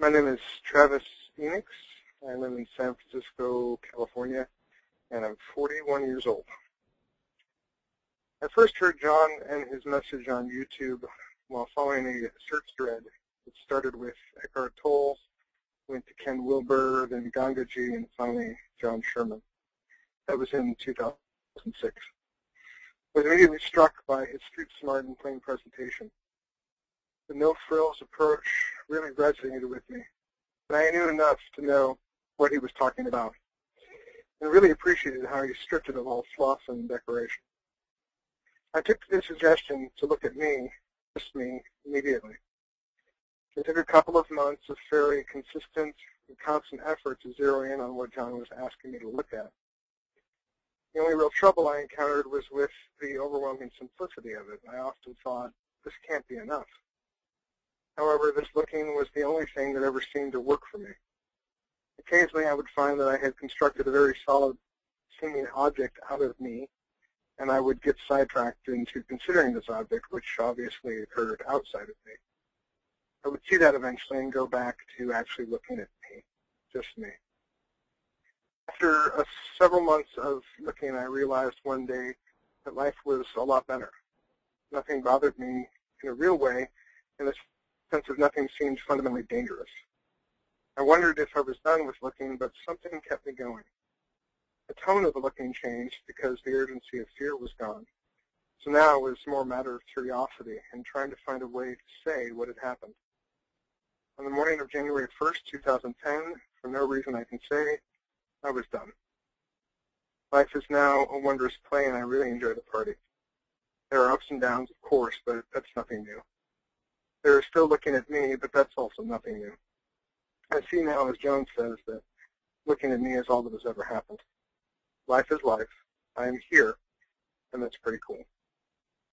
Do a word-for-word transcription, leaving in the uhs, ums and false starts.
My name is Travis Phoenix. I live in San Francisco, California, and I'm forty-one years old. I first heard John and his message on YouTube while following a search thread that started with Eckhart Tolle, went to Ken Wilber, then Gangaji, and finally John Sherman. That was in two thousand six. I was immediately struck by his street smart and plain presentation. The no-frills approach really resonated with me, and I knew enough to know what he was talking about, and really appreciated how he stripped it of all fluff and decoration. I took the suggestion to look at me, just me, immediately. It took a couple of months of fairly consistent and constant effort to zero in on what John was asking me to look at. The only real trouble I encountered was with the overwhelming simplicity of it. I often thought, this can't be enough. However, this looking was the only thing that ever seemed to work for me. Occasionally I would find that I had constructed a very solid seeming object out of me, and I would get sidetracked into considering this object, which obviously occurred outside of me. I would see that eventually and go back to actually looking at me, just me. After uh, several months of looking, I realized one day that life was a lot better. Nothing bothered me in a real way, in the sense of nothing seemed fundamentally dangerous. I wondered if I was done with looking, but something kept me going. The tone of the looking changed because the urgency of fear was gone. So now it was more a matter of curiosity and trying to find a way to say what had happened. On the morning of January first, two thousand ten, for no reason I can say, I was done. Life is now a wondrous play, and I really enjoy the party. There are ups and downs, of course, but that's nothing new. They are still looking at me, but that's also nothing new. I see now, as Joan says, that looking at me is all that has ever happened. Life is life. I am here, and that's pretty cool.